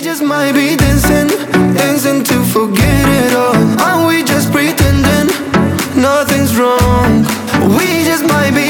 just might be dancing, dancing to forget it all. Are we just pretending nothing's wrong? We just might be